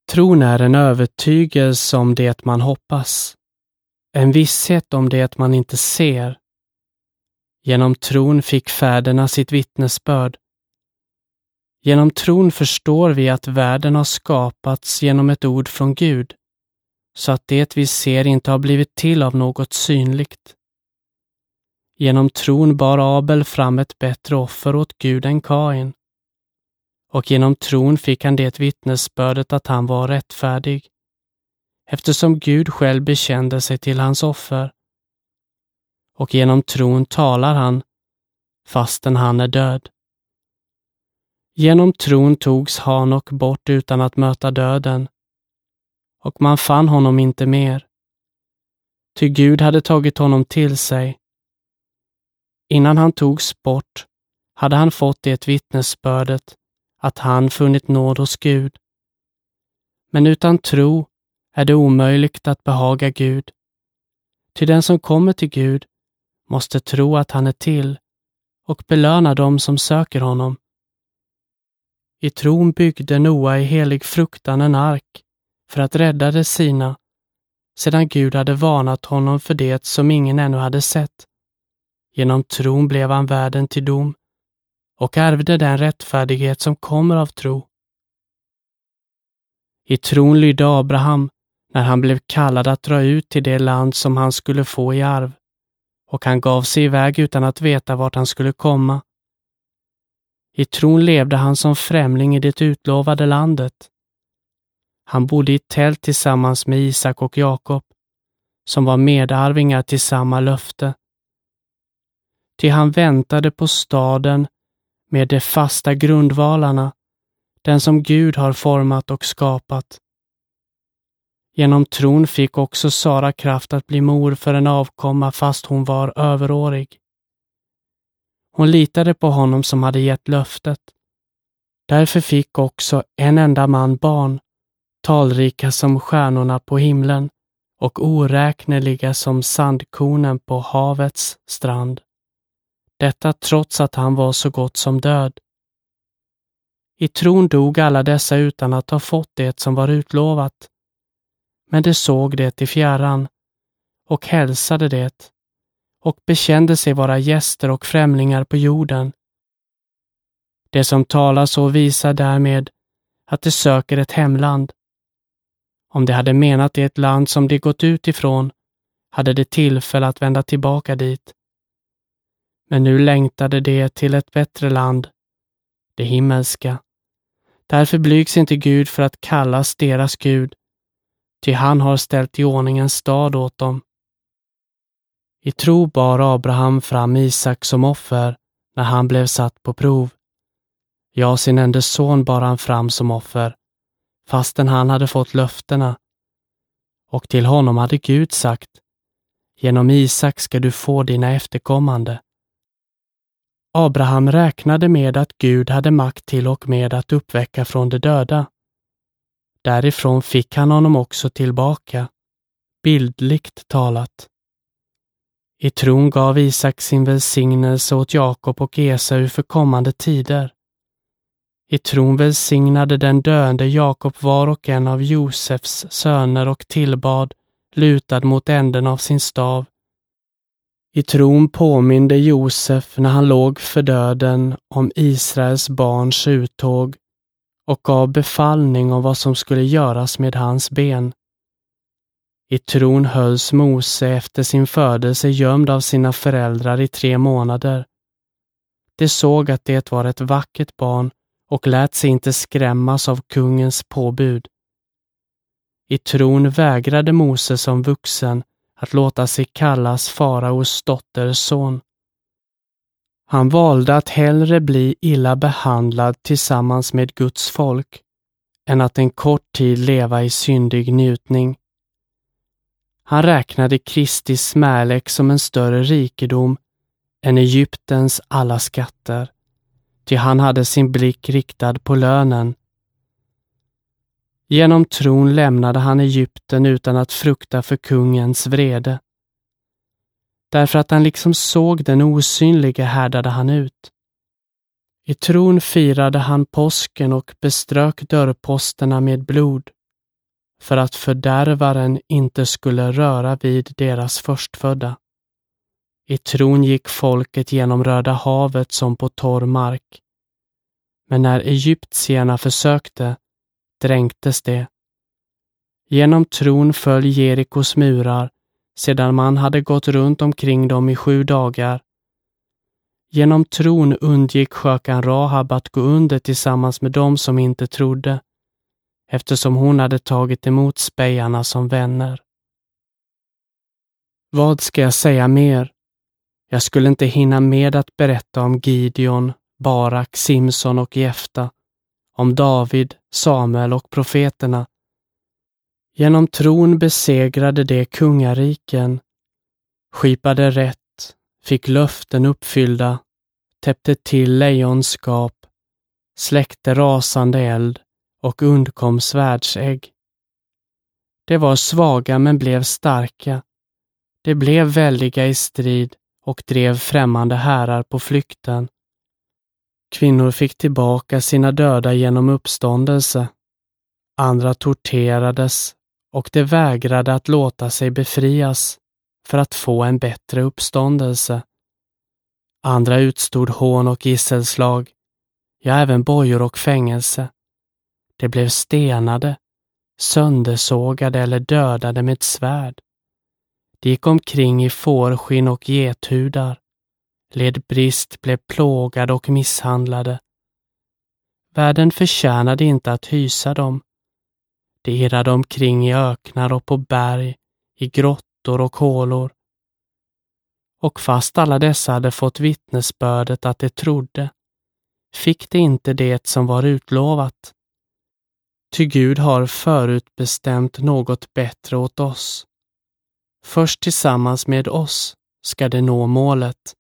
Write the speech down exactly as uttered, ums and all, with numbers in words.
Tron är en övertygelse om det man hoppas, en visshet om det man inte ser. Genom tron fick fäderna sitt vittnesbörd. Genom tron förstår vi att världen har skapats genom ett ord från Gud, så att det vi ser inte har blivit till av något synligt. Genom tron bar Abel fram ett bättre offer åt Gud än Kain. Och genom tron fick han det vittnesbördet att han var rättfärdig, eftersom Gud själv bekände sig till hans offer. Och genom tron talar han, fastän han är död. Genom tron togs Hanok bort utan att möta döden, och man fann honom inte mer. Ty Gud hade tagit honom till sig. Innan han togs bort hade han fått det vittnesbördet att han funnit nåd hos Gud. Men utan tro är det omöjligt att behaga Gud. Ty den som kommer till Gud måste tro att han är till och belöna dem som söker honom. I tron byggde Noa i helig fruktan en ark för att rädda det sina, sedan Gud hade varnat honom för det som ingen ännu hade sett. Genom tron blev han världen till dom och ärvde den rättfärdighet som kommer av tro. I tron lydde Abraham när han blev kallad att dra ut till det land som han skulle få i arv, och han gav sig iväg utan att veta vart han skulle komma. I tron levde han som främling i det utlovade landet. Han bodde i ett tält tillsammans med Isak och Jakob, som var medarvingar till samma löfte. Ty han väntade på staden med de fasta grundvalarna, den som Gud har format och skapat. Genom tron fick också Sara kraft att bli mor för en avkomma fast hon var överårig. Hon litade på honom som hade gett löftet. Därför fick också en enda man barn, talrika som stjärnorna på himlen och oräkneliga som sandkornen på havets strand. Detta trots att han var så gott som död. I tron dog alla dessa utan att ha fått det som var utlovat. Men de såg det i fjärran och hälsade det och bekände sig vara gäster och främlingar på jorden. Det som talar så visar därmed att de söker ett hemland. Om de hade menat det ett land som de gått ut ifrån, hade de tillfälle att vända tillbaka dit. Men nu längtade de till ett bättre land, det himmelska. Därför blygs inte Gud för att kallas deras Gud, ty han har ställt i ordning en stad åt dem. I tro bar Abraham fram Isak som offer när han blev satt på prov. Ja, sin enda son bar han fram som offer, fastän han hade fått löftena. Och till honom hade Gud sagt, genom Isak ska du få dina efterkommande. Abraham räknade med att Gud hade makt till och med att uppväcka från de döda. Därifrån fick han honom också tillbaka, bildligt talat. I tron gav Isak sin välsignelse åt Jakob och Esau för kommande tider. I tron välsignade den döende Jakob var och en av Josefs söner och tillbad, lutad mot änden av sin stav. I tron påminde Josef när han låg för döden om Israels barns uttåg och gav befallning om vad som skulle göras med hans ben. I tron hölls Mose efter sin födelse gömd av sina föräldrar i tre månader. De såg att det var ett vackert barn och lät sig inte skrämmas av kungens påbud. I tron vägrade Mose som vuxen att låta sig kallas faraos dotters son. Han valde att hellre bli illa behandlad tillsammans med Guds folk än att en kort tid leva i syndig njutning. Han räknade Kristi smärlek som en större rikedom än Egyptens alla skatter, ty han hade sin blick riktad på lönen. Genom tron lämnade han Egypten utan att frukta för kungens vrede. Därför att han liksom såg den osynliga härdade han ut. I tron firade han påsken och beströk dörrposterna med blod, för att fördärvaren inte skulle röra vid deras förstfödda. I tron gick folket genom Röda havet som på torr mark. Men när egyptierna försökte, dränktes det. Genom tron föll Jerikos murar, sedan man hade gått runt omkring dem i sju dagar. Genom tron undgick skökan Rahab att gå under tillsammans med dem som inte trodde, eftersom hon hade tagit emot spejarna som vänner. Vad ska jag säga mer? Jag skulle inte hinna med att berätta om Gideon, Barak, Simson och Jefta, om David, Samuel och profeterna. Genom tron besegrade de kungariken, skipade rätt, fick löften uppfyllda, täppte till lejonskap, släckte rasande eld och undkom svärdsägg. De var svaga men blev starka. De blev väldiga i strid och drev främmande härar på flykten. Kvinnor fick tillbaka sina döda genom uppståndelse. Andra torterades och de vägrade att låta sig befrias för att få en bättre uppståndelse. Andra utstod hån och gisselslag, ja även bojor och fängelse. De blev stenade, söndersågade eller dödade med svärd. De gick omkring i fårskinn och gethudar, led brist, blev plågade och misshandlade. Världen förtjänade inte att hysa dem. De irrade omkring i öknar och på berg, i grottor och hålor. Och fast alla dessa hade fått vittnesbördet att de trodde, fick de inte det som var utlovat. Ty Gud har förutbestämt något bättre åt oss. Först tillsammans med oss ska det nå målet.